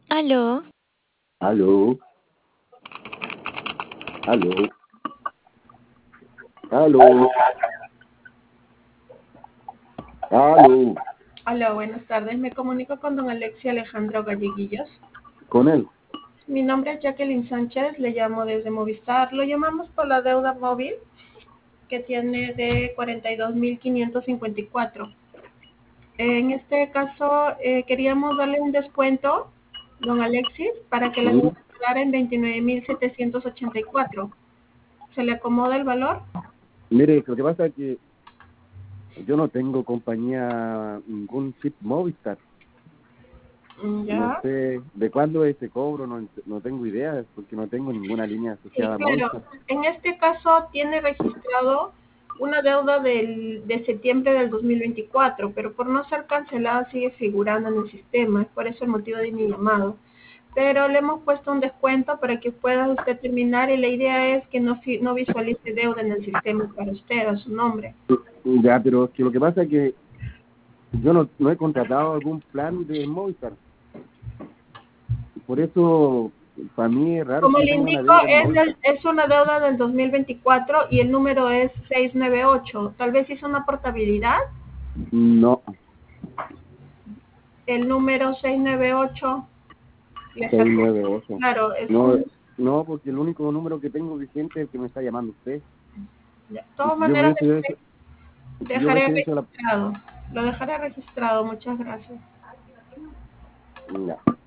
Aló, Aló, aló, aló, aló, Hola, buenas tardes. Me comunico con don Alexi Alejandro Galleguillos. con él. Mi nombre es Jacqueline Sánchez, le llamo desde Movistar. Lo llamamos por la deuda móvil que tiene de 42.554. En este caso, queríamos darle un descuento, don Alexis, para que la Sí. deuda quedara en 29.784. ¿Se le acomoda el valor? Mire, lo que pasa es que yo no tengo compañía, ningún chip Movistar. No Ya. sé de cuándo es ese cobro, no tengo idea, porque no tengo ninguna línea Sí, asociada a claro. Movistar. En este caso tiene registrado una deuda de septiembre del 2024, pero por no ser cancelada sigue figurando en el sistema. Es por eso el motivo de mi llamado. Pero le hemos puesto un descuento para que pueda usted terminar y la idea es que no visualice deuda en el sistema para usted a su nombre. Ya, pero es que lo que pasa es que yo no he contratado algún plan de Movistar. Por eso, para mí es raro Como que yo le tenga una indico, deuda en Movistar. es una deuda del 2024 y el número es 698. Tal vez hizo una portabilidad. No, El número 698 le salió. 698. Claro, es No, un. no, porque el único número que tengo vigente es el que me está llamando usted. De Y todas si yo maneras, hubiese hecho, si yo dejaré hubiese hecho la... registrado. Lo dejaré registrado. Muchas gracias. Ya.